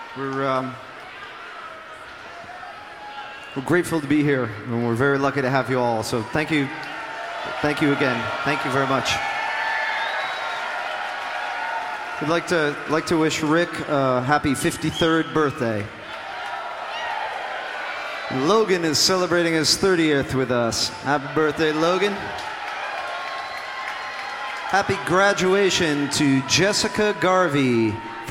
We're grateful to be here, and we're very lucky to have you all. So thank you again. Thank you very much. We'd like to wish Rick a happy 53rd birthday. Logan is celebrating his 30th with us. Happy birthday, Logan. Happy graduation to Jessica Garvey.